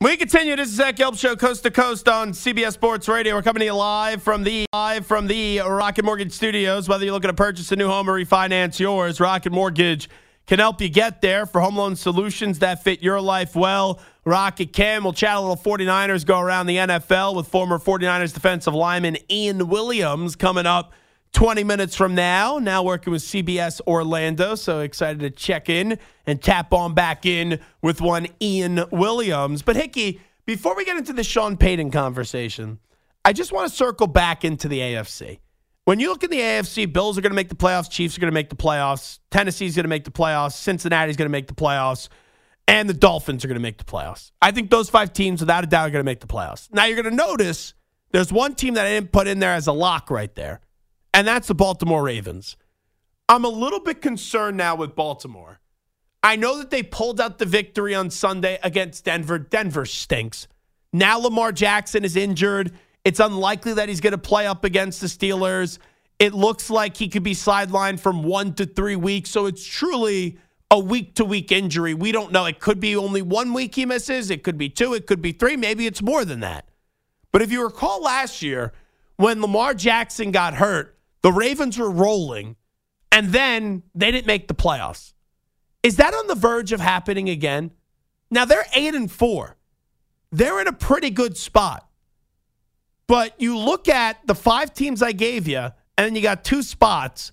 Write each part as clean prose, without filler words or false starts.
We continue. This is Zach Gelb Show, coast to coast on CBS Sports Radio. We're coming to you live from the Rocket Mortgage Studios. Whether you're looking to purchase a new home or refinance yours, Rocket Mortgage can help you get there for home loan solutions that fit your life well. Rocket can. We'll chat a little 49ers, go around the NFL with former 49ers defensive lineman Ian Williams coming up 20 minutes from now. Now working with CBS Orlando, so excited to check in and tap on back in with one Ian Williams. But Hickey, before we get into the Sean Payton conversation, I just want to circle back into the AFC. When you look at the AFC, Bills are going to make the playoffs, Chiefs are going to make the playoffs, Tennessee's going to make the playoffs, Cincinnati's going to make the playoffs, and the Dolphins are going to make the playoffs. I think those 5 teams, without a doubt, are going to make the playoffs. Now, you're going to notice there's one team that I didn't put in there as a lock right there, and that's the Baltimore Ravens. I'm a little bit concerned now with Baltimore. I know that they pulled out the victory on Sunday against Denver. Denver stinks. Now Lamar Jackson is injured. It's unlikely that he's going to play up against the Steelers. It looks like he could be sidelined from 1 to 3 weeks, so it's truly a week-to-week injury. We don't know. It could be only 1 week he misses. It could be 2. It could be 3. Maybe it's more than that. But if you recall last year, when Lamar Jackson got hurt, the Ravens were rolling, and then they didn't make the playoffs. Is that on the verge of happening again? Now, they're 8-4. They're in a pretty good spot. But you look at the 5 teams I gave you, and then you got 2 spots.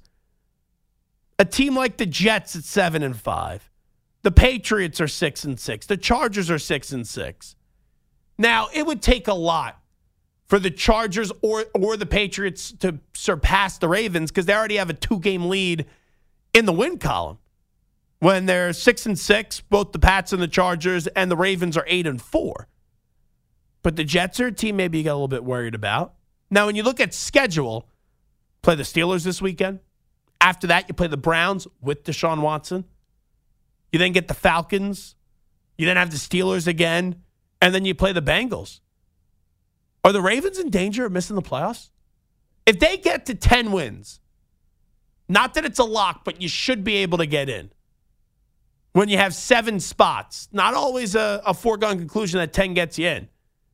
A team like the Jets at 7-5. The Patriots are 6-6. The Chargers are 6-6. Now, it would take a lot for the Chargers or the Patriots to surpass the Ravens because they already have a 2-game lead in the win column. When they're 6-6, both the Pats and the Chargers, and the Ravens are 8-4. But the Jets are a team maybe you got a little bit worried about. Now, when you look at schedule, play the Steelers this weekend. After that, you play the Browns with Deshaun Watson. You then get the Falcons. You then have the Steelers again. And then you play the Bengals. Are the Ravens in danger of missing the playoffs? If they get to 10 wins, not that it's a lock, but you should be able to get in. When you have 7 spots, not always a foregone conclusion that 10 gets you in.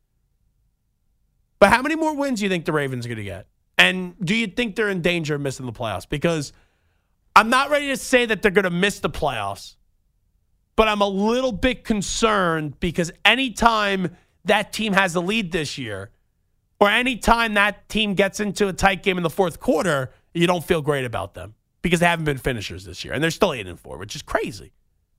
But how many more wins do you think the Ravens are going to get? And do you think they're in danger of missing the playoffs? Because I'm not ready to say that they're going to miss the playoffs, but I'm a little bit concerned because anytime that team has a lead this year, or anytime that team gets into a tight game in the fourth quarter, you don't feel great about them because they haven't been finishers this year. And they're still 8-4, which is crazy.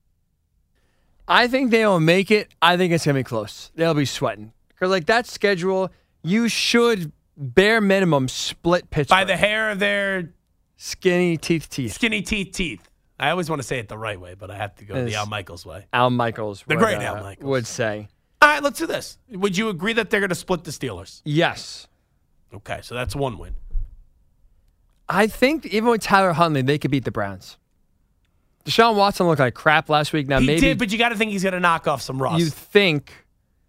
I think they will make it. I think it's going to be close. They'll be sweating. Because, like, that schedule, you should, bare minimum, split Pittsburgh. By the hair of their skinny teeth. Skinny teeth. I always want to say it the right way, but I have to go the Al Michaels way. Al Michaels. The great Al Michaels would say. All right, let's do this. Would you agree that they're going to split the Steelers? Yes. Okay, so that's 1 win. I think even with Tyler Huntley, they could beat the Browns. Deshaun Watson looked like crap last week. Now he maybe did, but you got to think he's going to knock off some rust. You think.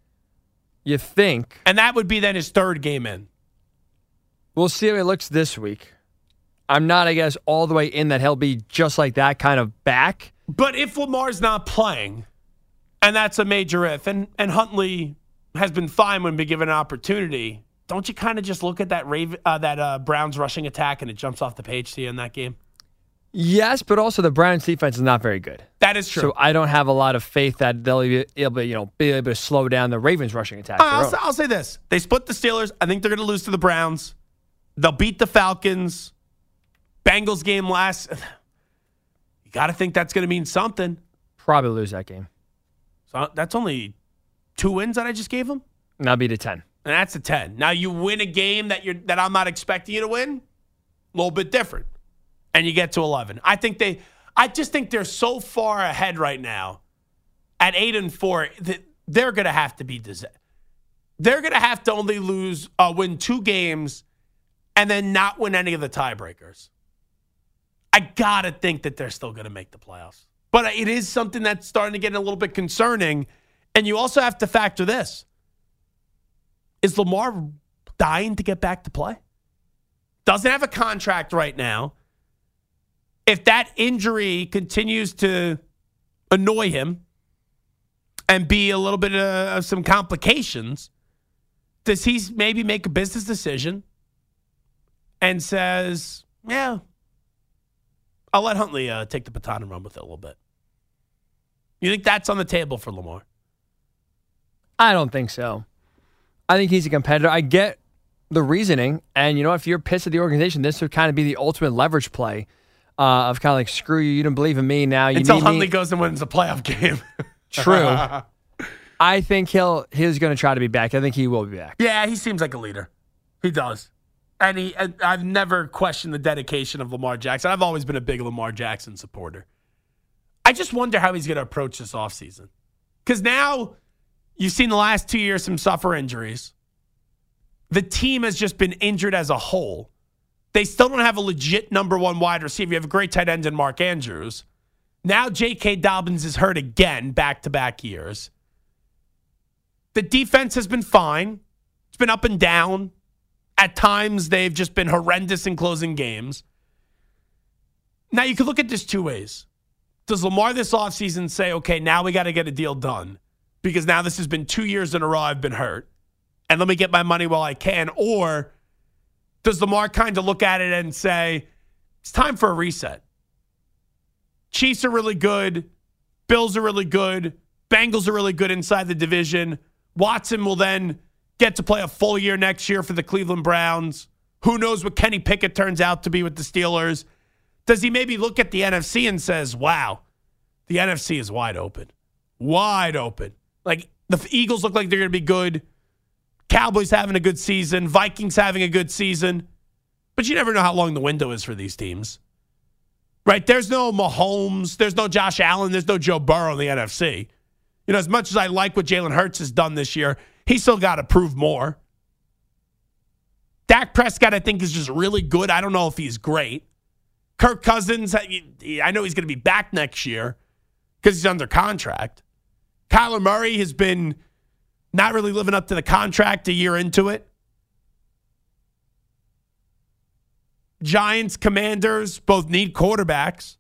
And that would be then his 3rd game in. We'll see how he looks this week. I'm not, I guess, all the way in that he'll be just like that kind of back. But if Lamar's not playing, and that's a major if, and Huntley has been fine when been given an opportunity, don't you kind of just look at that Browns rushing attack and it jumps off the page to you in that game? Yes, but also the Browns defense is not very good. That is true. So I don't have a lot of faith that they'll be able to slow down the Ravens rushing attack. I'll say this. They split the Steelers. I think they're going to lose to the Browns. They'll beat the Falcons. Bengals game last. You got to think that's going to mean something. Probably lose that game. So that's only 2 wins that I just gave them? And that'll be the 10. And that's a 10. Now you win a game that I'm not expecting you to win. A little bit different. And you get to 11. I just think they're so far ahead right now at 8-4 that they're going to have to be they're going to have to only win 2 games and then not win any of the tiebreakers. I got to think that they're still going to make the playoffs. But it is something that's starting to get a little bit concerning. And you also have to factor this. Is Lamar dying to get back to play? Doesn't have a contract right now. If that injury continues to annoy him, and be a little bit of some complications, does he maybe make a business decision and says, yeah, I'll let Huntley take the baton and run with it a little bit? You think that's on the table for Lamar? I don't think so. I think he's a competitor. I get the reasoning. And you know, if you're pissed at the organization, this would kind of be the ultimate leverage play of kind of like, screw you, you don't believe in me now. You Until need Huntley me. goes and wins a playoff game. True. I think he's going to try to be back. I think he will be back. Yeah, he seems like a leader. He does. And I've never questioned the dedication of Lamar Jackson. I've always been a big Lamar Jackson supporter. I just wonder how he's going to approach this offseason. Because now you've seen the last 2 years him suffer injuries. The team has just been injured as a whole. They still don't have a legit number one wide receiver. You have a great tight end in Mark Andrews. Now J.K. Dobbins is hurt again back-to-back years. The defense has been fine. It's been up and down. At times, they've just been horrendous in closing games. Now, you could look at this two ways. Does Lamar this offseason say, okay, now we got to get a deal done because now this has been 2 years in a row I've been hurt, and let me get my money while I can? Or does Lamar kind of look at it and say, it's time for a reset? Chiefs are really good. Bills are really good. Bengals are really good inside the division. Watson will then get to play a full year next year for the Cleveland Browns. Who knows what Kenny Pickett turns out to be with the Steelers? Does he maybe look at the NFC and says, wow, the NFC is wide open. Wide open. Like, the Eagles look like they're going to be good. Cowboys having a good season. Vikings having a good season. But you never know how long the window is for these teams. Right? There's no Mahomes. There's no Josh Allen. There's no Joe Burrow in the NFC. You know, as much as I like what Jalen Hurts has done this year, he's still got to prove more. Dak Prescott, I think, is just really good. I don't know if he's great. Kirk Cousins, I know he's going to be back next year because he's under contract. Kyler Murray has been not really living up to the contract a year into it. Giants, Commanders both need quarterbacks.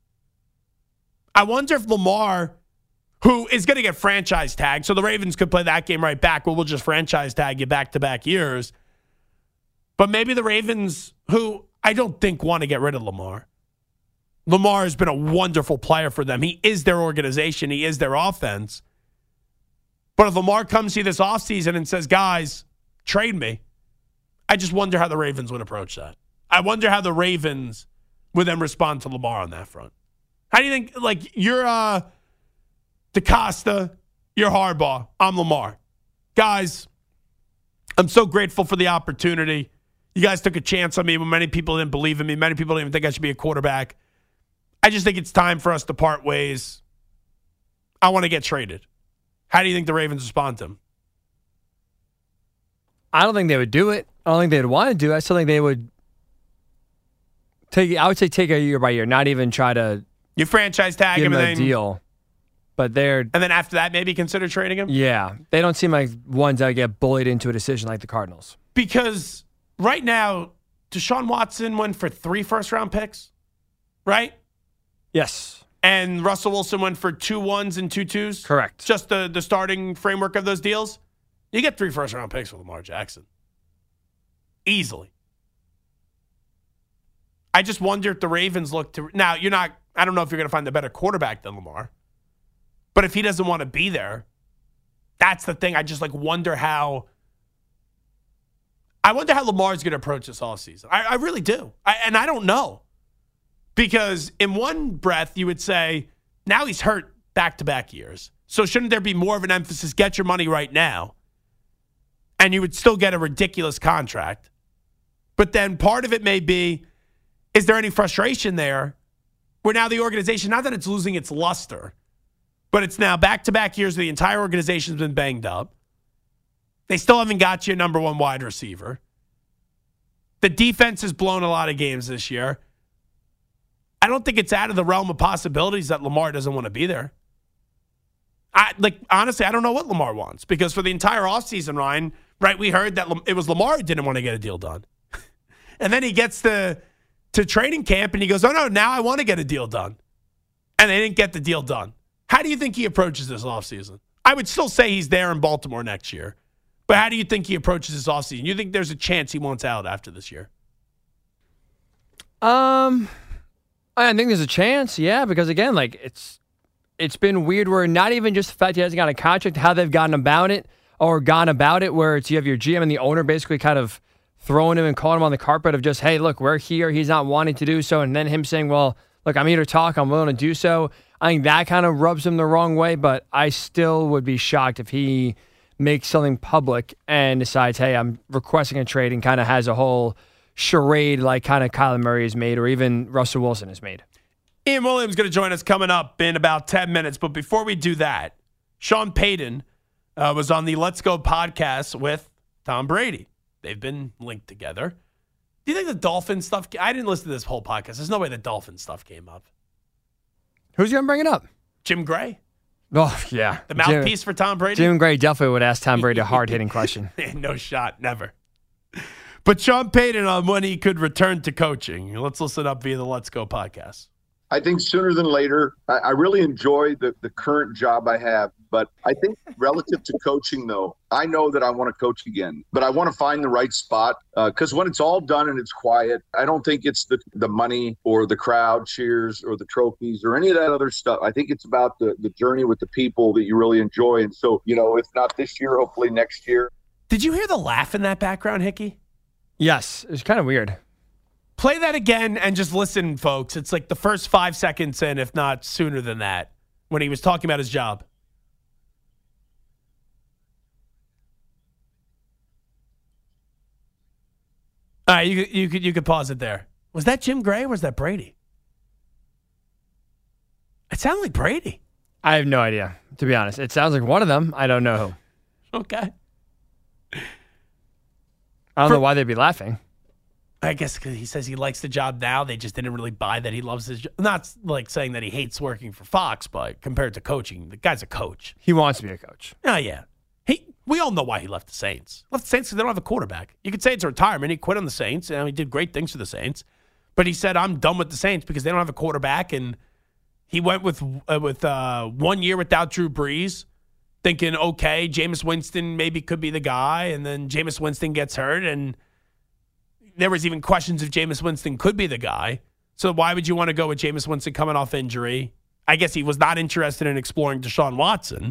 I wonder if Lamar, who is going to get franchise tagged, so the Ravens could play that game right back. Well, we'll just franchise tag you back-to-back years. But maybe the Ravens, who I don't think want to get rid of Lamar. Lamar has been a wonderful player for them. He is their organization. He is their offense. But if Lamar comes here this offseason and says, guys, trade me, I just wonder how the Ravens would approach that. I wonder how the Ravens would then respond to Lamar on that front. How do you think, like, you're DeCosta, you're Harbaugh, I'm Lamar. Guys, I'm so grateful for the opportunity. You guys took a chance on me when many people didn't believe in me. Many people didn't even think I should be a quarterback. I just think it's time for us to part ways. I want to get traded. How do you think the Ravens respond to him? I don't think they would do it. I don't think they'd want to do it. I still think they would take it year by year, not even try to you franchise tag him give him and a deal. But and then after that, maybe consider trading him? Yeah. They don't seem like ones that get bullied into a decision like the Cardinals. Because right now, Deshaun Watson went for 3 first-round picks, right? Yes. And Russell Wilson went for 2 1s and 2 2s? Correct. Just the starting framework of those deals? You get 3 first-round picks with Lamar Jackson. Easily. I just wonder if the Ravens look to... Now, I don't know if you're going to find a better quarterback than Lamar. But if he doesn't want to be there, that's the thing. I just wonder how... I wonder how Lamar's going to approach this offseason. I really do. And I don't know. Because in one breath, you would say, now he's hurt back-to-back years. So shouldn't there be more of an emphasis, get your money right now? And you would still get a ridiculous contract. But then part of it may be, is there any frustration there where now the organization, not that it's losing its luster, but it's now back-to-back years where the entire organization's been banged up. They still haven't got you a number one wide receiver. The defense has blown a lot of games this year. I don't think it's out of the realm of possibilities that Lamar doesn't want to be there. Honestly, I don't know what Lamar wants because for the entire offseason, Ryan, right, we heard that it was Lamar who didn't want to get a deal done. And then he gets to training camp and he goes, oh, no, now I want to get a deal done. And they didn't get the deal done. How do you think he approaches this offseason? I would still say he's there in Baltimore next year. But how do you think he approaches this offseason? You think there's a chance he wants out after this year? I think there's a chance, yeah, because again, like it's been weird where not even just the fact he hasn't got a contract, how they've gone about it, where it's you have your GM and the owner basically kind of throwing him and calling him on the carpet of just, hey, look, we're here. He's not wanting to do so. And then him saying, well, look, I'm here to talk. I'm willing to do so. I think that kind of rubs him the wrong way, but I still would be shocked if he makes something public and decides, hey, I'm requesting a trade and kind of has a whole charade like kind of Kyler Murray has made or even Russell Wilson has made. Ian Williams going to join us coming up in about 10 minutes. But before we do that, Sean Payton was on the Let's Go podcast with Tom Brady. They've been linked together. Do you think the Dolphin stuff – I didn't listen to this whole podcast. There's no way the Dolphin stuff came up. Who's going to bring it up? Jim Gray. Oh, yeah. The mouthpiece for Tom Brady? Jim Gray definitely would ask Tom Brady a hard-hitting question. No shot. Never. But Sean Payton on when he could return to coaching. Let's listen up via the Let's Go podcast. I think sooner than later. I really enjoy the current job I have. But I think relative to coaching, though, I know that I want to coach again. But I want to find the right spot because when it's all done and it's quiet, I don't think it's the money or the crowd cheers or the trophies or any of that other stuff. I think it's about the journey with the people that you really enjoy. And so, if not this year, hopefully next year. Did you hear the laugh in that background, Hickey? Yes. It was kind of weird. Play that again and just listen, folks. It's like the first 5 seconds in, if not sooner than that, when he was talking about his job. All right, you could pause it there. Was that Jim Gray or was that Brady? It sounded like Brady. I have no idea, to be honest. It sounds like one of them. I don't know who. Okay. I don't know why they'd be laughing. I guess because he says he likes the job now. They just didn't really buy that he loves his job. Not like saying that he hates working for Fox, but compared to coaching, the guy's a coach. He wants to be a coach. Oh, yeah. We all know why he left the Saints. Left the Saints because they don't have a quarterback. You could say it's a retirement. He quit on the Saints. He did great things for the Saints. But he said, I'm done with the Saints because they don't have a quarterback. And he went with 1 year without Drew Brees, thinking, okay, Jameis Winston maybe could be the guy. And then Jameis Winston gets hurt. And there was even questions if Jameis Winston could be the guy. So why would you want to go with Jameis Winston coming off injury? I guess he was not interested in exploring Deshaun Watson.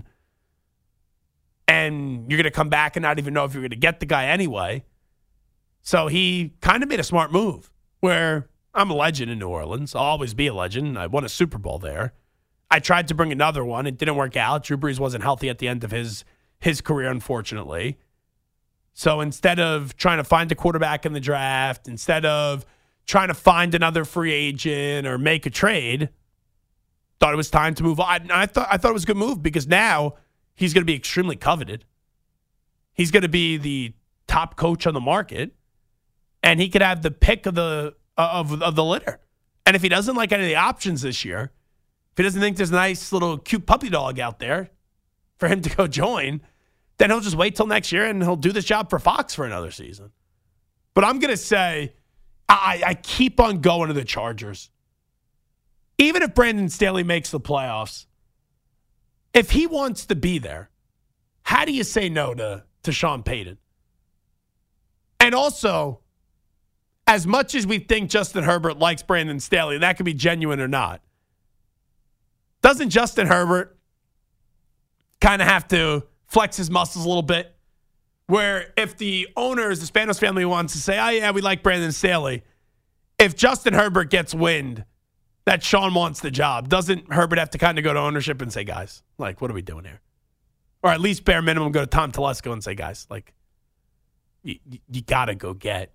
And you're going to come back and not even know if you're going to get the guy anyway. So he kind of made a smart move where I'm a legend in New Orleans. I'll always be a legend. I won a Super Bowl there. I tried to bring another one. It didn't work out. Drew Brees wasn't healthy at the end of his career, unfortunately. So instead of trying to find a quarterback in the draft, instead of trying to find another free agent or make a trade, thought it was time to move on. I thought it was a good move because now he's going to be extremely coveted. He's going to be the top coach on the market, and he could have the pick of the litter. And if he doesn't like any of the options this year, if he doesn't think there's a nice little cute puppy dog out there for him to go join, then he'll just wait till next year and he'll do this job for Fox for another season. But I'm going to say I keep on going to the Chargers. Even if Brandon Staley makes the playoffs, if he wants to be there, how do you say no to Sean Payton? And also, as much as we think Justin Herbert likes Brandon Staley, and that could be genuine or not, doesn't Justin Herbert kind of have to flex his muscles a little bit? Where if the owners, the Spanos family wants to say, oh yeah, we like Brandon Staley, if Justin Herbert gets wind that Sean wants the job, doesn't Herbert have to kind of go to ownership and say, guys, like, what are we doing here? Or at least bare minimum go to Tom Telesco and say, guys, like, you got to go get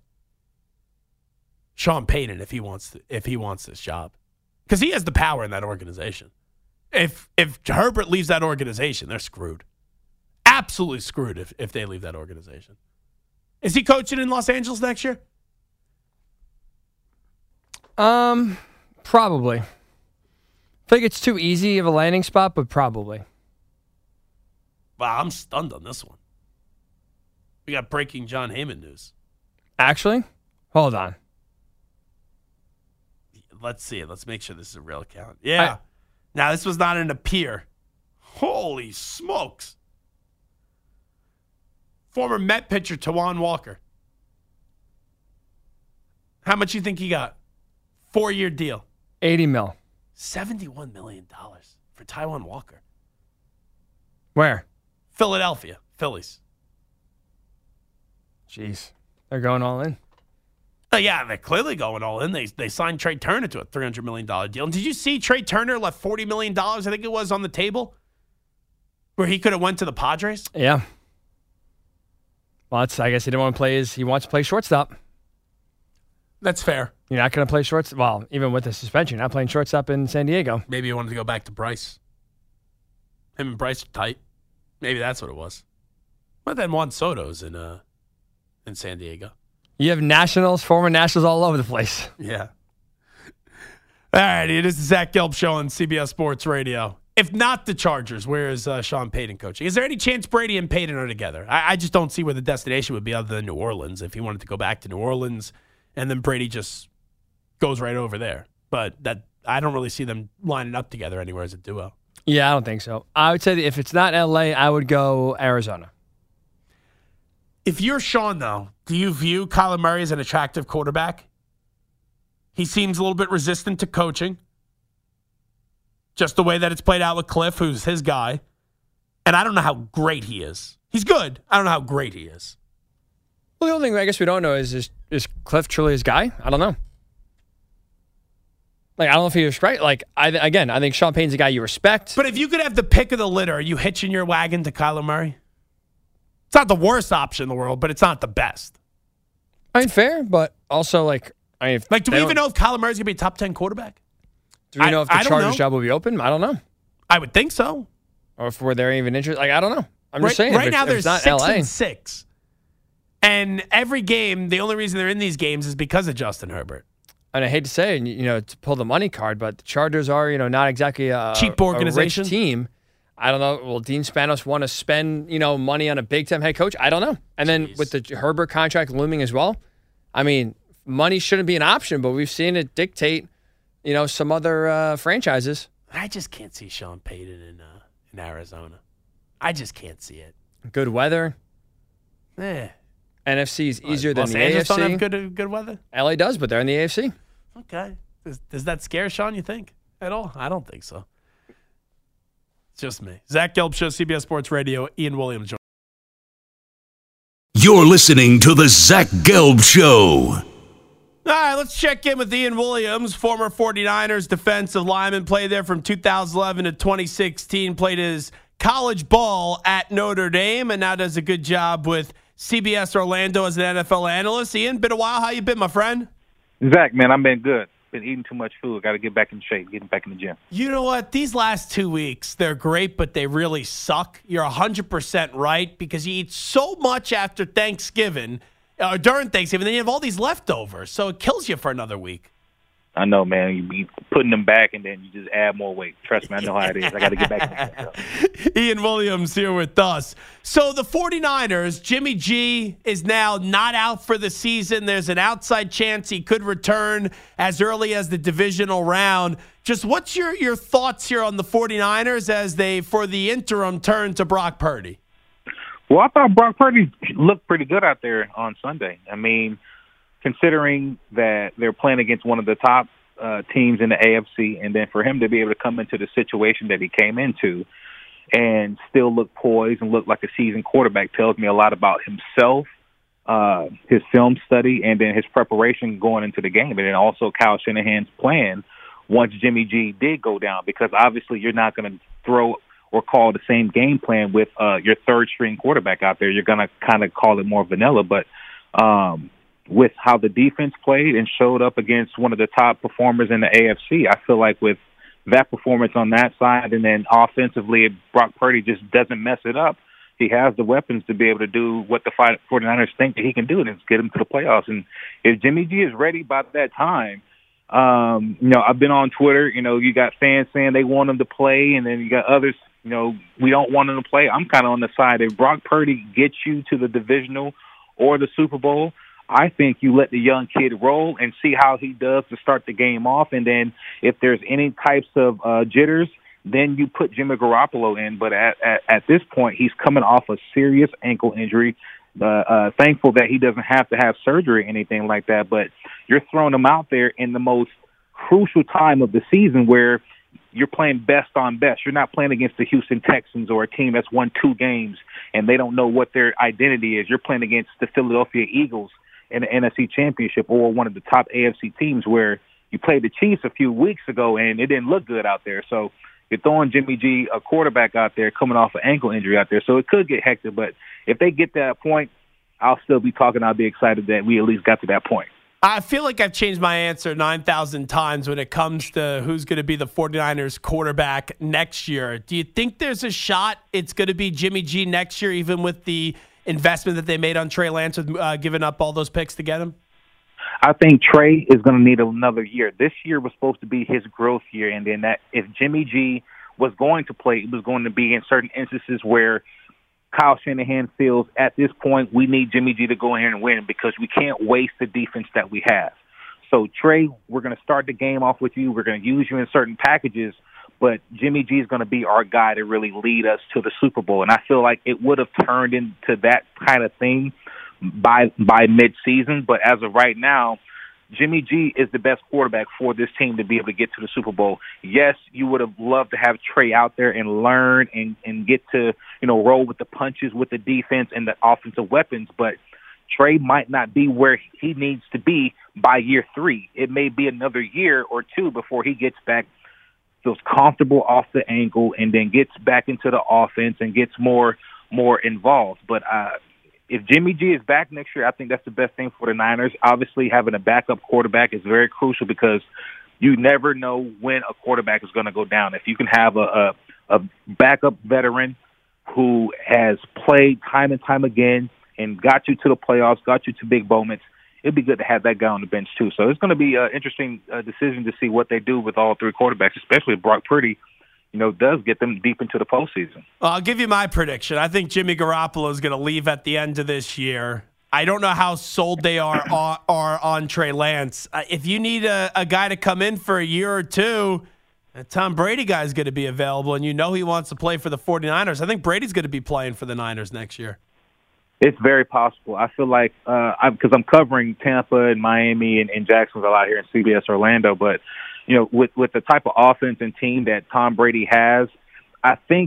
Sean Payton if he wants this job. Because he has the power in that organization. If Herbert leaves that organization, they're screwed. Absolutely screwed if they leave that organization. Is he coaching in Los Angeles next year? Probably. I think it's too easy of a landing spot, but probably. Wow, I'm stunned on this one. We got breaking John Heyman news. Actually? Hold on. Let's see it. Let's make sure this is a real account. Yeah. Now, this was not an appear Holy smokes. Former Met pitcher Tawan Walker. How much you think he got? 4-year deal. $80 million. $71 million for Taijuan Walker. Where? Philadelphia. Phillies. Jeez. They're going all in. Yeah, they're clearly going all in. They signed Trey Turner to a $300 million deal. And did you see Trey Turner left $40 million, I think it was, on the table? Where he could have went to the Padres? Yeah. Well, I guess he didn't want to play he wants to play shortstop. That's fair. You're not going to play shortstop. Well, even with the suspension, you're not playing shortstop in San Diego. Maybe he wanted to go back to Bryce. Him and Bryce are tight. Maybe that's what it was. But then Juan Soto's in San Diego. You have Nationals, former Nationals all over the place. Yeah. All right, it is the Zach Gelb Show on CBS Sports Radio. If not the Chargers, where is Sean Payton coaching? Is there any chance Brady and Payton are together? I just don't see where the destination would be other than New Orleans. If he wanted to go back to New Orleans, and then Brady just goes right over there. But I don't really see them lining up together anywhere as a duo. Yeah, I don't think so. I would say that if it's not L.A., I would go Arizona. If you're Sean, though, do you view Kyler Murray as an attractive quarterback? He seems a little bit resistant to coaching. Just the way that it's played out with Cliff, who's his guy. And I don't know how great he is. He's good. I don't know how great he is. Well, the only thing I guess we don't know is Cliff truly his guy? I don't know. I don't know if he was right. I think Sean Payton's a guy you respect. But if you could have the pick of the litter, are you hitching your wagon to Kyler Murray? It's not the worst option in the world, but it's not the best. I mean, fair, but also, do we even know if Kyler Murray's going to be a top 10 quarterback? Do we know if the Chargers job will be open? I don't know. I would think so. Or if they're even interested. I don't know. I'm just saying. Right now, there's 6 and 6. And every game, the only reason they're in these games is because of Justin Herbert. And I hate to say it, to pull the money card, but the Chargers are, not exactly a cheap organization. A rich team. I don't know. Will Dean Spanos want to spend, money on a big-time head coach? I don't know. And then with the Herbert contract looming as well, I mean, money shouldn't be an option, but we've seen it dictate, some other franchises. I just can't see Sean Payton in Arizona. I just can't see it. Good weather. NFC is easier than Los the Angeles AFC. Don't have good weather? LA does, but they're in the AFC. Okay. Does that scare Sean, you think, at all? I don't think so. It's just me. Zach Gelb Show, CBS Sports Radio, Ian Williams. You're listening to the Zach Gelb Show. All right, let's check in with Ian Williams, former 49ers defensive lineman, played there from 2011 to 2016, played his college ball at Notre Dame, and now does a good job with CBS Orlando as an NFL analyst. Ian, been a while. How you been, my friend? Zach, man, I've been good. Been eating too much food. Got to get back in shape, getting back in the gym. You know what? These last 2 weeks, they're great, but they really suck. You're 100% right because you eat so much after Thanksgiving, or during Thanksgiving, then you have all these leftovers, so it kills you for another week. I know, man. You be putting them back, and then you just add more weight. Trust me, I know how it is. I got to get back in the gym. Ian Williams here with us. So the 49ers, Jimmy G is now not out for the season. There's an outside chance he could return as early as the divisional round. Just what's your thoughts here on the 49ers as they, for the interim, turn to Brock Purdy? Well, I thought Brock Purdy looked pretty good out there on Sunday. I mean, considering that they're playing against one of the top teams in the AFC, and then for him to be able to come into the situation that he came into and still look poised and look like a seasoned quarterback tells me a lot about himself, his film study, and then his preparation going into the game, and then also Kyle Shanahan's plan once Jimmy G did go down, because obviously you're not going to throw or call the same game plan with your third-string quarterback out there. You're going to kind of call it more vanilla, but with how the defense played and showed up against one of the top performers in the AFC, I feel like with that performance on that side, and then offensively, Brock Purdy just doesn't mess it up. He has the weapons to be able to do what the 49ers think that he can do, and it's get him to the playoffs. And if Jimmy G is ready by that time, I've been on Twitter, you got fans saying they want him to play, and then you got others, we don't want him to play. I'm kind of on the side. If Brock Purdy gets you to the divisional or the Super Bowl, I think you let the young kid roll and see how he does to start the game off. And then if there's any types of jitters, then you put Jimmy Garoppolo in. But at this point, he's coming off a serious ankle injury. Thankful that he doesn't have to have surgery or anything like that. But you're throwing him out there in the most crucial time of the season where you're playing best on best. You're not playing against the Houston Texans or a team that's won 2 games and they don't know what their identity is. You're playing against the Philadelphia Eagles in the NFC Championship or one of the top AFC teams where you played the Chiefs a few weeks ago and it didn't look good out there. So you're throwing Jimmy G, a quarterback out there, coming off an ankle injury out there. So it could get hectic. But if they get to that point, I'll still be talking. I'll be excited that we at least got to that point. I feel like I've changed my answer 9,000 times when it comes to who's going to be the 49ers quarterback next year. Do you think there's a shot it's going to be Jimmy G next year, even with the investment that they made on Trey Lance with giving up all those picks to get him? I think Trey is going to need another year. This year was supposed to be his growth year, and then that if Jimmy G was going to play, it was going to be in certain instances where Kyle Shanahan feels at this point we need Jimmy G to go in here and win because we can't waste the defense that we have. So, Trey, we're going to start the game off with you. We're going to use you in certain packages, but Jimmy G is going to be our guy to really lead us to the Super Bowl. And I feel like it would have turned into that kind of thing by mid-season. But as of right now, Jimmy G is the best quarterback for this team to be able to get to the Super Bowl. Yes, you would have loved to have Trey out there and learn and get to, roll with the punches with the defense and the offensive weapons, but Trey might not be where he needs to be by year 3. It may be another year or 2 before he gets back, feels comfortable off the ankle, and then gets back into the offense and gets more involved. But if Jimmy G is back next year, I think that's the best thing for the Niners. Obviously, having a backup quarterback is very crucial because you never know when a quarterback is going to go down. If you can have a backup veteran who has played time and time again and got you to the playoffs, got you to big moments, it'd be good to have that guy on the bench too. So it's going to be an interesting decision to see what they do with all 3 quarterbacks, especially if Brock Purdy does get them deep into the postseason. Well, I'll give you my prediction. I think Jimmy Garoppolo is going to leave at the end of this year. I don't know how sold they are on Trey Lance. If you need a guy to come in for a year or 2, a Tom Brady guy is going to be available, and he wants to play for the 49ers. I think Brady's going to be playing for the Niners next year. It's very possible. I feel like because I'm covering Tampa and Miami and Jacksonville out here in CBS Orlando, but with the type of offense and team that Tom Brady has, I think,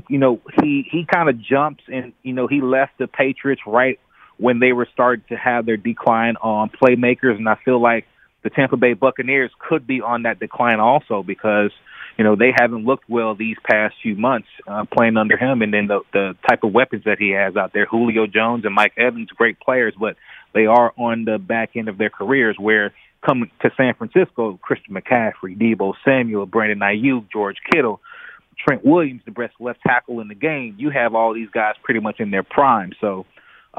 he kind of jumps and, he left the Patriots right when they were starting to have their decline on playmakers. And I feel like the Tampa Bay Buccaneers could be on that decline also because, they haven't looked well these past few months playing under him. And then the type of weapons that he has out there, Julio Jones and Mike Evans, great players, but they are on the back end of their careers where coming to San Francisco, Christian McCaffrey, Deebo Samuel, Brandon Ayuk, George Kittle, Trent Williams, the best left tackle in the game. You have all these guys pretty much in their prime. So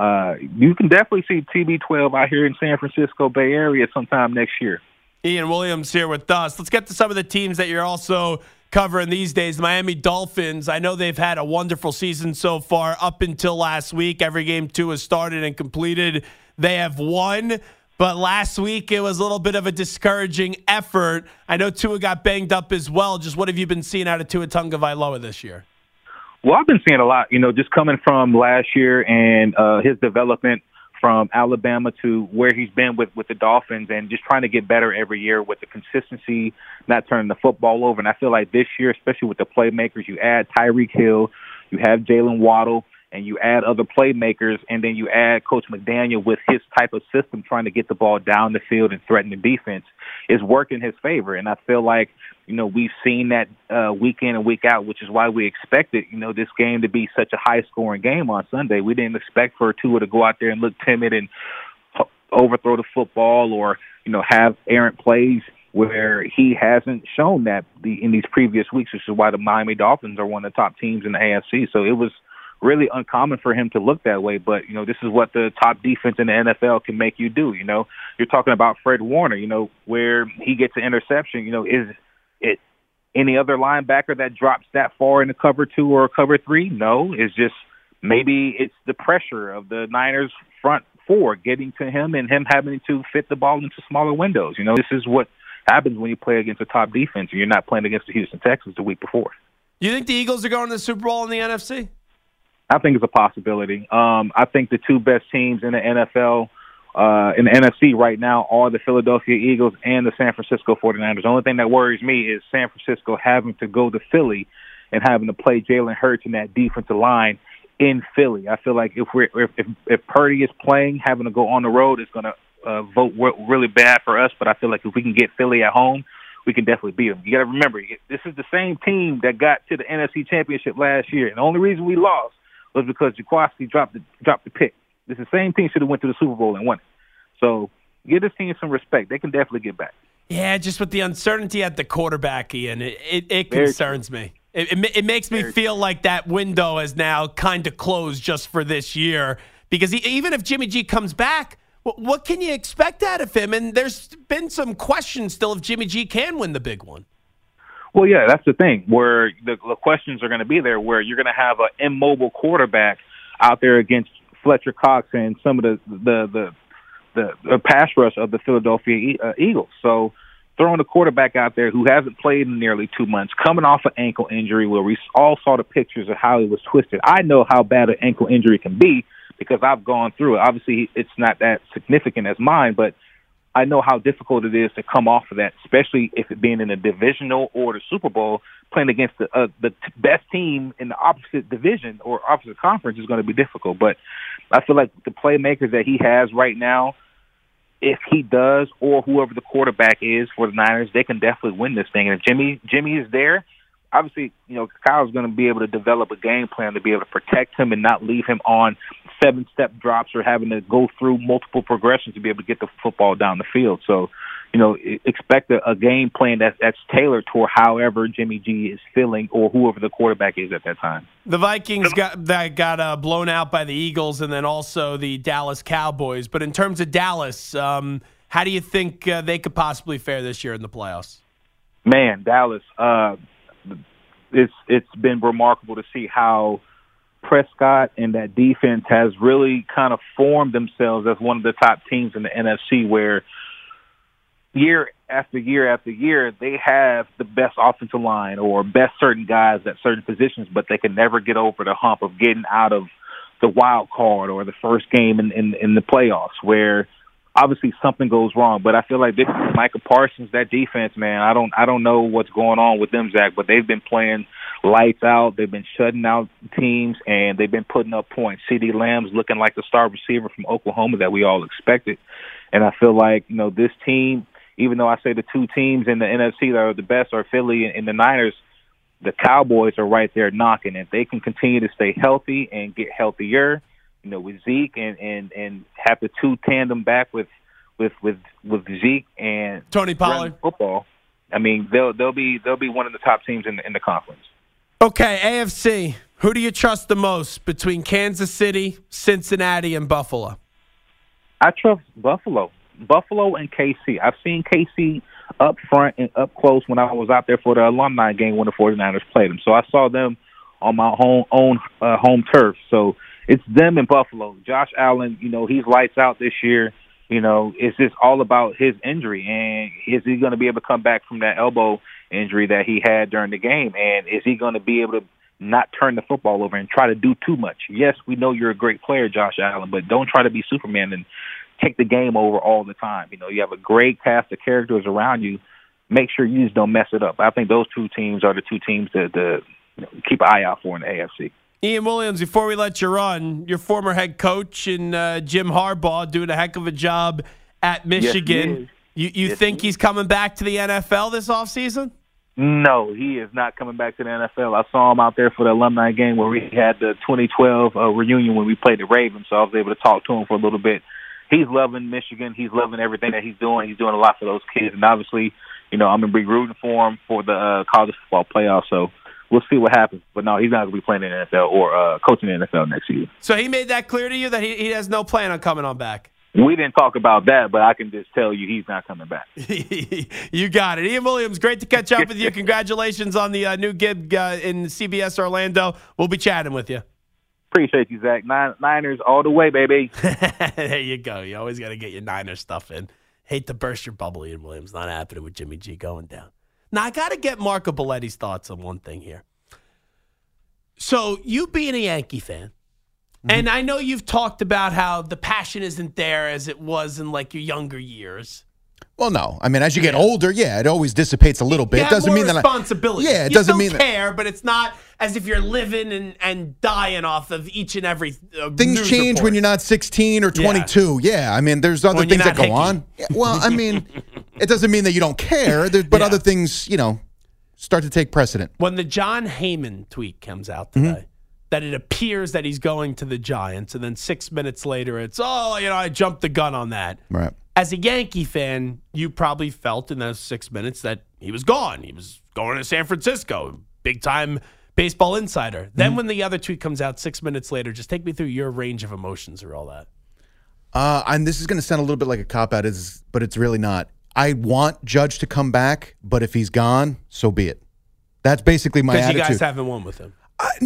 you can definitely see TB12 out here in San Francisco Bay Area sometime next year. Ian Williams here with us. Let's get to some of the teams that you're also covering these days. Miami Dolphins, I know they've had a wonderful season so far up until last week. Every game 2 has started and completed. They have won. But last week, it was a little bit of a discouraging effort. I know Tua got banged up as well. Just what have you been seeing out of Tua Tagovailoa this year? Well, I've been seeing a lot, just coming from last year and his development from Alabama to where he's been with the Dolphins and just trying to get better every year with the consistency, not turning the football over. And I feel like this year, especially with the playmakers, you add Tyreek Hill, you have Jalen Waddle, and you add other playmakers, and then you add Coach McDaniel with his type of system trying to get the ball down the field and threaten the defense is working his favor. And I feel like, we've seen that week in and week out, which is why we expected, this game to be such a high-scoring game on Sunday. We didn't expect for Tua to go out there and look timid and overthrow the football or, have errant plays where he hasn't shown that in these previous weeks, which is why the Miami Dolphins are one of the top teams in the AFC. So it was really uncommon for him to look that way. But, this is what the top defense in the NFL can make you do. You're talking about Fred Warner, where he gets an interception. Is it any other linebacker that drops that far into cover 2 or cover 3? No, it's just maybe it's the pressure of the Niners front 4 getting to him and him having to fit the ball into smaller windows. This is what happens when you play against a top defense and you're not playing against the Houston Texans the week before. You think the Eagles are going to the Super Bowl in the NFC? I think it's a possibility. I think the two best teams in the NFL, in the NFC right now, are the Philadelphia Eagles and the San Francisco 49ers. The only thing that worries me is San Francisco having to go to Philly and having to play Jalen Hurts in that defensive line in Philly. I feel like if Purdy is playing, having to go on the road is going to vote really bad for us. But I feel like if we can get Philly at home, we can definitely beat them. You got to remember, this is the same team that got to the NFC Championship last year, and the only reason we lost was because Jaworski dropped the pick. This is the same team should have went to the Super Bowl and won it. So give this team some respect. They can definitely get back. Yeah, just with the uncertainty at the quarterback, Ian, it concerns me. It makes me feel like that window is now kind of closed just for this year. Because even if Jimmy G comes back, what can you expect out of him? And there's been some questions still if Jimmy G can win the big one. Well, yeah, that's the thing, where the questions are going to be there, where you're going to have an immobile quarterback out there against Fletcher Cox and some of the pass rush of the Philadelphia Eagles. So throwing a quarterback out there who hasn't played in nearly 2 months, coming off an ankle injury where we all saw the pictures of how he was twisted. I know how bad an ankle injury can be because I've gone through it. Obviously, it's not that significant as mine, but I know how difficult it is to come off of that, especially if it being in a divisional or the Super Bowl, playing against the best team in the opposite division or opposite conference is going to be difficult. But I feel like the playmakers that he has right now, if he does, or whoever the quarterback is for the Niners, they can definitely win this thing. And if Jimmy is there, obviously, Kyle's going to be able to develop a game plan to be able to protect him and not leave him on 7-step drops or having to go through multiple progressions to be able to get the football down the field. So, expect a game plan that's tailored toward however Jimmy G is feeling or whoever the quarterback is at that time. The Vikings got blown out by the Eagles and then also the Dallas Cowboys. But in terms of Dallas, how do you think they could possibly fare this year in the playoffs? Man, Dallas, it's been remarkable to see how Prescott and that defense has really kind of formed themselves as one of the top teams in the NFC, where year after year after year, they have the best offensive line or best certain guys at certain positions, but they can never get over the hump of getting out of the wild card or the first game in the playoffs, where obviously something goes wrong. But I feel like this is Micah Parsons, that defense, man, I don't know what's going on with them, Zach, but they've been playing lights out. They've been shutting out teams, and they've been putting up points. CeeDee Lamb's looking like the star receiver from Oklahoma that we all expected. And I feel like, this team, even though I say the two teams in the NFC that are the best are Philly and the Niners, the Cowboys are right there knocking. If they can continue to stay healthy and get healthier, with Zeke and have the two tandem back with Zeke and Tony Pollard football, I mean, they'll be one of the top teams in the conference. Okay, AFC. Who do you trust the most between Kansas City, Cincinnati, and Buffalo? I trust Buffalo and KC. I've seen KC up front and up close when I was out there for the alumni game when the 49ers played them. So I saw them on my own home turf. So it's them and Buffalo. Josh Allen, he's lights out this year. It's just all about his injury, and is he going to be able to come back from that elbow injury that he had during the game, and is he going to be able to not turn the football over and try to do too much? Yes, we know you're a great player, Josh Allen, but don't try to be Superman and take the game over all the time. You have a great cast of characters around you. Make sure you just don't mess it up. I think those two teams are the two teams to keep an eye out for in the AFC. Ian Williams, before we let you run, your former head coach and Jim Harbaugh doing a heck of a job at Michigan. Yes, you think he's coming back to the NFL this offseason? No, he is not coming back to the NFL. I saw him out there for the alumni game where we had the 2012 reunion when we played the Ravens, so I was able to talk to him for a little bit. He's loving Michigan. He's loving everything that he's doing. He's doing a lot for those kids, and obviously, I'm going to be rooting for him for the college football playoffs, so we'll see what happens. But no, he's not going to be playing in the NFL or coaching in the NFL next year. So he made that clear to you that he has no plan on coming on back? We didn't talk about that, but I can just tell you he's not coming back. You got it. Ian Williams, great to catch up with you. Congratulations on the new gig in CBS Orlando. We'll be chatting with you. Appreciate you, Zach. Niners all the way, baby. There you go. You always got to get your Niners stuff in. Hate to burst your bubble, Ian Williams. Not happening with Jimmy G going down. Now, I got to get Marco Belletti's thoughts on one thing here. So you being a Yankee fan, and I know you've talked about how the passion isn't there as it was in like your younger years. Well, no. I mean, as you get older, it always dissipates a little bit. You it doesn't have more mean responsibility. that. It you doesn't still mean care, but it's not as if you're living and dying off of each and every things news change report. when you're not 16 or 22. Yeah, I mean, there's other When things you're that not go on. Yeah, well, I mean, it doesn't mean that you don't care, but other things, start to take precedent. When the John Heyman tweet comes out today, that it appears that he's going to the Giants, and then 6 minutes later, it's I jumped the gun on that. Right. As a Yankee fan, you probably felt in those 6 minutes that he was gone. He was going to San Francisco, big-time baseball insider. Then when the other tweet comes out 6 minutes later, just take me through your range of emotions or all that. And this is going to sound a little bit like a cop-out, but it's really not. I want Judge to come back, but if he's gone, so be it. That's basically my attitude. Because you guys haven't won with him.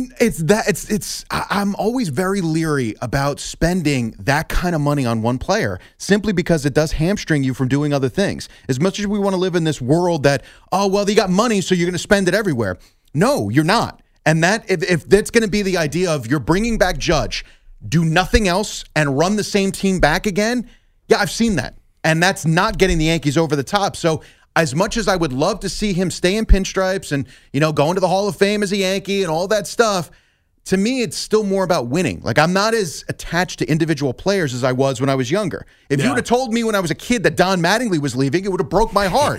I'm always very leery about spending that kind of money on one player simply because it does hamstring you from doing other things. As much as we want to live in this world that, they got money, so you're going to spend it everywhere. No, you're not. And that if that's going to be the idea of you're bringing back Judge, do nothing else and run the same team back again, I've seen that. And that's not getting the Yankees over the top. So as much as I would love to see him stay in pinstripes and, going to the Hall of Fame as a Yankee and all that stuff, to me, it's still more about winning. Like, I'm not as attached to individual players as I was when I was younger. If you would have told me when I was a kid that Don Mattingly was leaving, it would have broke my heart.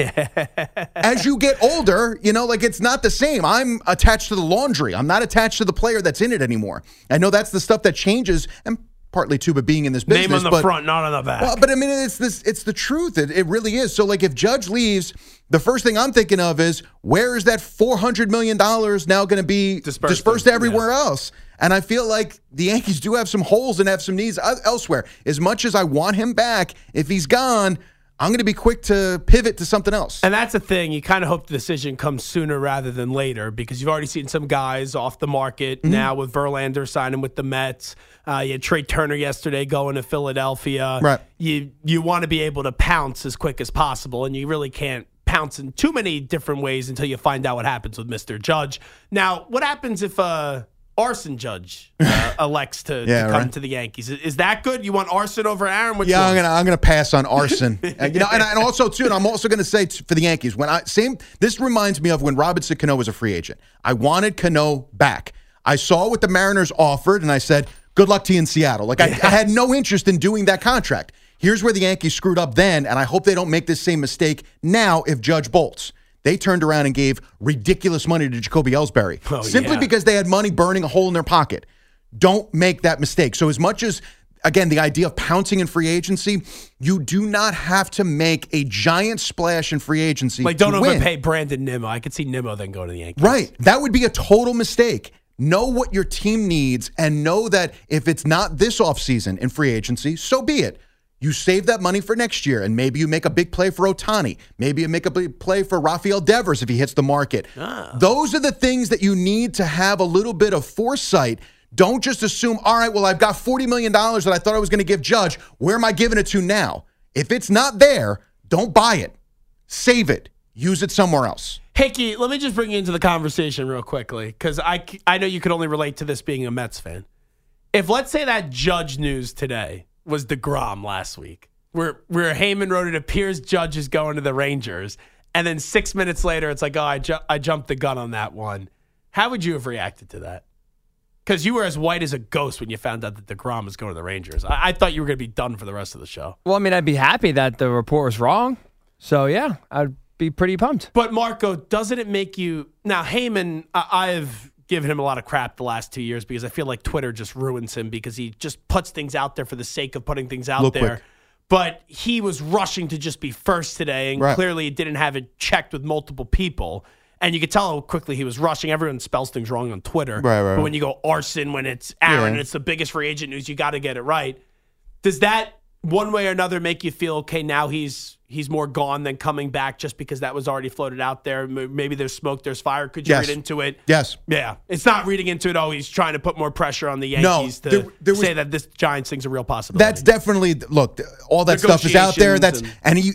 As you get older, it's not the same. I'm attached to the laundry. I'm not attached to the player that's in it anymore. I know that's the stuff that changes, and partly too, but being in this business. Name on the front, not on the back. Well, but I mean, it's the truth. It really is. So, like, if Judge leaves, the first thing I'm thinking of is, where is that $400 million now going to be dispersed everywhere else? And I feel like the Yankees do have some holes and have some needs elsewhere. As much as I want him back, if he's gone, I'm going to be quick to pivot to something else. And that's the thing. You kind of hope the decision comes sooner rather than later because you've already seen some guys off the market now with Verlander signing with the Mets. You had Trey Turner yesterday going to Philadelphia. Right. You want to be able to pounce as quick as possible, and you really can't pounce in too many different ways until you find out what happens with Mr. Judge. Now, what happens if Arson Judge elects to come to the Yankees? Is that good? You want Arson over Aaron? I'm gonna pass on Arson. and also too, and I'm also gonna say for the Yankees this reminds me of when Robinson Cano was a free agent. I wanted Cano back. I saw what the Mariners offered, and I said, good luck to you in Seattle. Like, I had no interest in doing that contract. Here's where the Yankees screwed up then, and I hope they don't make this same mistake now if Judge bolts. They turned around and gave ridiculous money to Jacoby Ellsbury simply because they had money burning a hole in their pocket. Don't make that mistake. So as much as, again, the idea of pouncing in free agency, you do not have to make a giant splash in free agency. Like, don't overpay Brandon Nimmo. I could see Nimmo then go to the Yankees. Right. That would be a total mistake. Know what your team needs and know that if it's not this offseason in free agency, so be it. You save that money for next year, and maybe you make a big play for Ohtani. Maybe you make a big play for Rafael Devers if he hits the market. Those are the things that you need to have a little bit of foresight. Don't just assume, all right, well, I've got $40 million that I thought I was going to give Judge. Where am I giving it to now? If it's not there, don't buy it. Save it. Use it somewhere else. Hickey, let me just bring you into the conversation real quickly because I know you could only relate to this being a Mets fan. If, let's say, that Judge news today was DeGrom last week, where Heyman wrote it appears Judge is going to the Rangers, and then 6 minutes later it's like, I jumped the gun on that one. How would you have reacted to that? Because you were as white as a ghost when you found out that DeGrom was going to the Rangers. I thought you were going to be done for the rest of the show. Well, I mean, I'd be happy that the report was wrong. So, yeah, I'd be pretty pumped. But, Marco, doesn't it make you... Now, Heyman, I've given him a lot of crap the last 2 years because I feel like Twitter just ruins him because he just puts things out there for the sake of putting things out there. Quick. But he was rushing to just be first today, and clearly he didn't have it checked with multiple people. And you could tell how quickly he was rushing. Everyone spells things wrong on Twitter. Right. But when you go Arson, when it's Aaron, and it's the biggest free agent news, you got to get it right. Does that one way or another make you feel, okay, now he's more gone than coming back just because that was already floated out there? Maybe there's smoke, there's fire. Could you read into it? Yes. Yeah. It's not reading into it, he's trying to put more pressure on the Yankees to say that this Giants thing's a real possibility. That's definitely, look, all that stuff is out there. And he's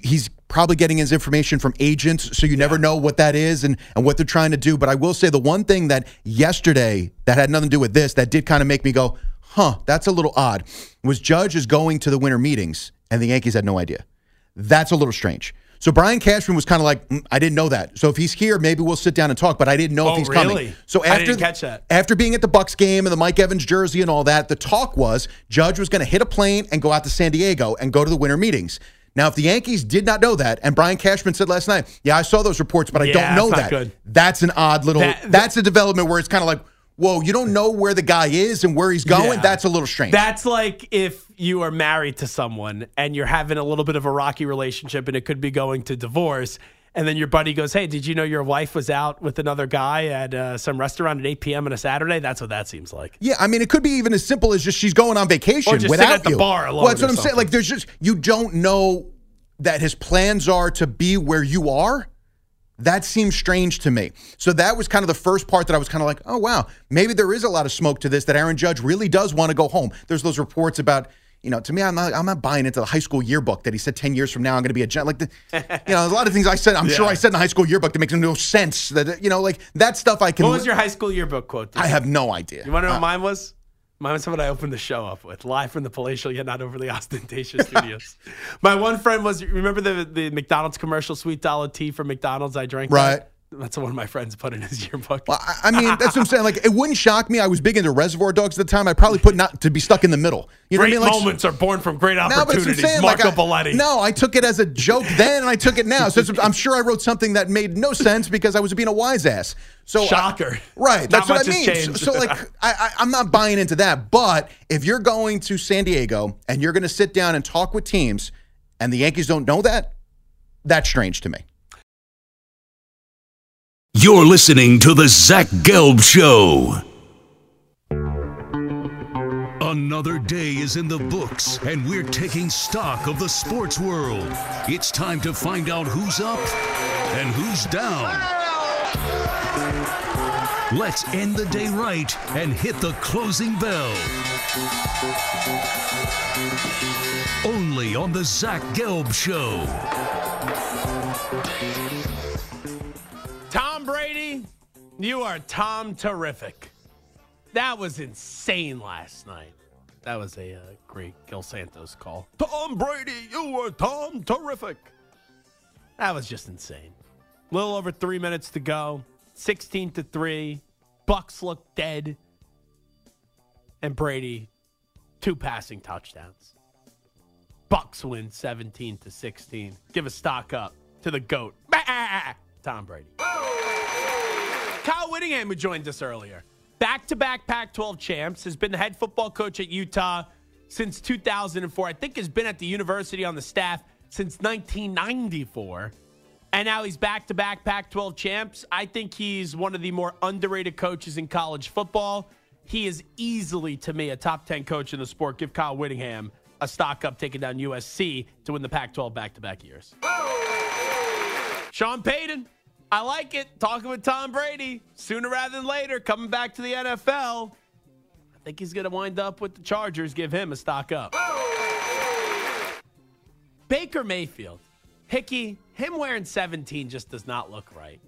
probably getting his information from agents, so you never know what that is and what they're trying to do. But I will say the one thing that yesterday that had nothing to do with this that did kind of make me go, that's a little odd, was Judge is going to the winter meetings and the Yankees had no idea. That's a little strange. So Brian Cashman was kind of like, I didn't know that. So if he's here, maybe we'll sit down and talk, but I didn't know if he's coming. So I didn't catch that. After being at the Bucks game and the Mike Evans jersey and all that, the talk was Judge was going to hit a plane and go out to San Diego and go to the winter meetings. Now, if the Yankees did not know that, and Brian Cashman said last night, I saw those reports, but I don't know that. Good. That's an odd little, that's a development where it's kind of like, whoa, you don't know where the guy is and where he's going? Yeah. That's a little strange. That's like if you are married to someone and you're having a little bit of a rocky relationship and it could be going to divorce, and then your buddy goes, hey, did you know your wife was out with another guy at some restaurant at 8 p.m. on a Saturday? That's what that seems like. Yeah, I mean, it could be even as simple as just she's going on vacation or just without at the bar alone. Well, that's what I'm saying. Like, there's just, you don't know that his plans are to be where you are. That seems strange to me. So that was kind of the first part that I was kind of like, oh, wow, maybe there is a lot of smoke to this, that Aaron Judge really does want to go home. There's those reports about, to me, I'm not buying into the high school yearbook that he said 10 years from now I'm going to be a like a lot of things I said, I'm sure I said in the high school yearbook that makes no sense. That, like that stuff I can. What was your high school yearbook quote? I have no idea. You want to know what mine was? Mine was what I opened the show up with, live from the palatial yet not overly ostentatious studios. My one friend was, remember the McDonald's commercial, Sweet Dollar Tea from McDonald's? I drank right. That. That's what one of my friends put in his yearbook. Well, I mean, that's what I'm saying. Like, it wouldn't shock me. I was big into Reservoir Dogs at the time. I'd probably put not to be stuck in the middle. You know great what I mean? Like, moments are born from great opportunities. No, Marco Belletti. No, I took it as a joke then, and I took it now. So I'm sure I wrote something that made no sense because I was being a wise ass. So shocker. Right. That's not what I mean. So like, I'm not buying into that. But if you're going to San Diego and you're going to sit down and talk with teams, and the Yankees don't know that, that's strange to me. You're listening to the Zach Gelb Show. Another day is in the books, and we're taking stock of the sports world. It's time to find out who's up and who's down. Let's end the day right and hit the closing bell. Only on the Zach Gelb Show. Tom Brady, you are Tom Terrific. That was insane last night. That was a great Gil Santos call. Tom Brady, you are Tom Terrific. That was just insane. A little over 3 minutes to go. 16-3. Bucks look dead. And Brady, 2 passing touchdowns. Bucks win 17-16. Give a stock up to the GOAT. Tom Brady. Kyle Whittingham, who joined us earlier. Back-to-back Pac-12 champs, has been the head football coach at Utah since 2004. I think has been at the university on the staff since 1994. And now he's back-to-back Pac-12 champs. I think he's one of the more underrated coaches in college football. He is easily, to me, a top 10 coach in the sport. Give Kyle Whittingham a stock up taking down USC to win the Pac-12 back-to-back years. Sean Payton, I like it. Talking with Tom Brady sooner rather than later, coming back to the NFL. I think he's going to wind up with the Chargers. Give him a stock up. Baker Mayfield. Hickey, him wearing 17 just does not look right.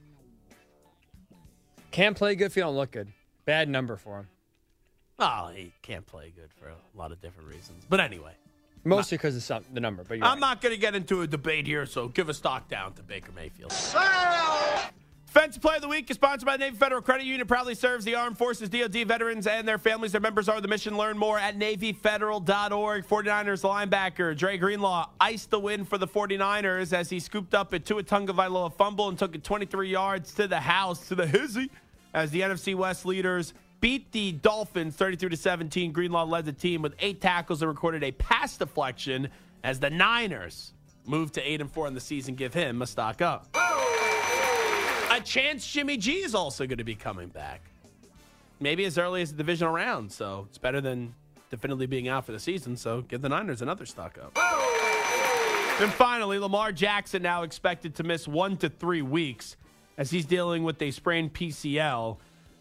Can't play good if you don't look good. Bad number for him. Oh, he can't play good for a lot of different reasons. But anyway. Mostly because of the number. But I'm not going to get into a debate here, so give a stock down to Baker Mayfield. Defensive Player of the Week is sponsored by the Navy Federal Credit Union. Proudly serves the Armed Forces, DoD veterans, and their families. Their members are the mission. Learn more at NavyFederal.org. 49ers linebacker Dre Greenlaw iced the win for the 49ers as he scooped up a Tua Tagovailoa fumble and took it 23 yards to the house, to the hizzy, as the NFC West leaders beat the Dolphins 32-17. Greenlaw led the team with 8 tackles and recorded a pass deflection as the Niners moved to 8-4 in the season. Give him a stock up. A chance Jimmy G is also going to be coming back. Maybe as early as the divisional round, so it's better than definitively being out for the season, so give the Niners another stock up. And finally, Lamar Jackson now expected to miss 1 to 3 weeks as he's dealing with a sprained PCL.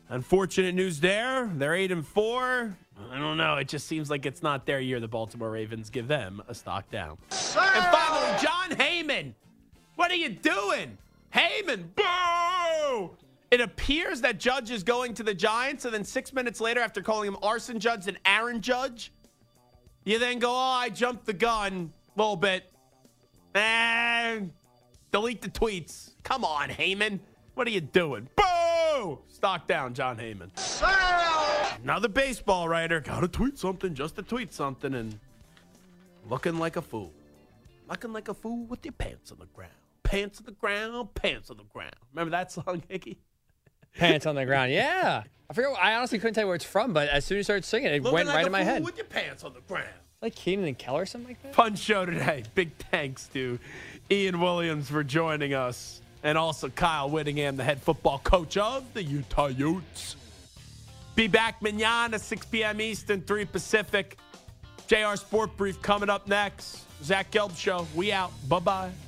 Unfortunate news there. They're 8-4. I don't know. It just seems like it's not their year. The Baltimore Ravens, give them a stock down. And finally, John Heyman. What are you doing? Heyman, boo! It appears that Judge is going to the Giants, and then 6 minutes later, after calling him Arson Judge and Aaron Judge, you then go, I jumped the gun a little bit. And delete the tweets. Come on, Heyman. What are you doing? Boo! Stock down, John Heyman. Another baseball writer. Gotta tweet something just to tweet something, and looking like a fool. Looking like a fool with your pants on the ground. Pants on the ground, pants on the ground. Remember that song, Hickey? Pants on the ground. Yeah. I forget. I honestly couldn't tell you where it's from, but as soon as you started singing, it went right in my head. With your pants on the ground. Like Keenan and Kel or something like that? Fun show today. Big thanks to Ian Williams for joining us. And also Kyle Whittingham, the head football coach of the Utah Utes. Be back mañana, 6 p.m. Eastern, 3 Pacific. JR Sport Brief coming up next. Zach Gelb Show. We out. Bye-bye.